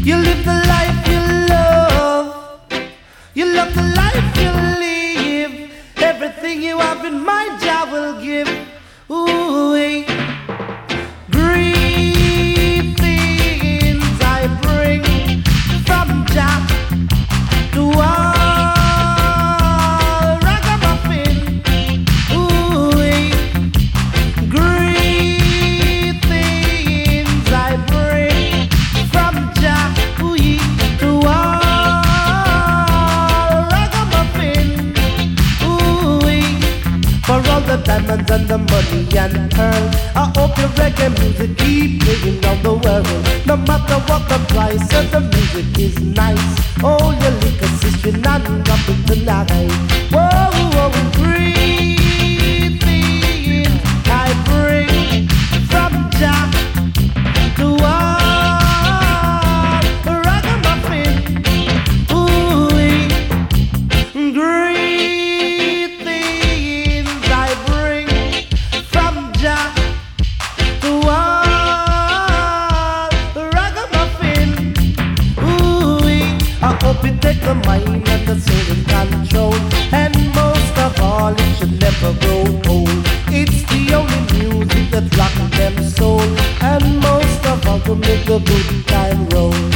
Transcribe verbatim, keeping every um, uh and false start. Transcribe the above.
You live the life you love. You love the life you live. Everything you have in mind, Jah will give. Ooh, eh. Greetings I bring from Jah to all ragamuffin. Ooh, eh. Greetings I bring from Jah ooh, to all ragamuffin. Ooh, eh. For all the diamonds and the money and pearl, I hope your reggae music keep playing around the world. No matter what the price, and the music is nice. Oh, your liquor sister, and drop it tonight. Whoa, whoa, greetings I bring from Jah to all ragamuffin. Ooh, greetings I bring from Jah to all ragamuffin. Ooh, I hope it take the mind and the soul in control, and most of all, it should never grow old. It's the only music that rocks them soul, and most of all, to make the good time roll.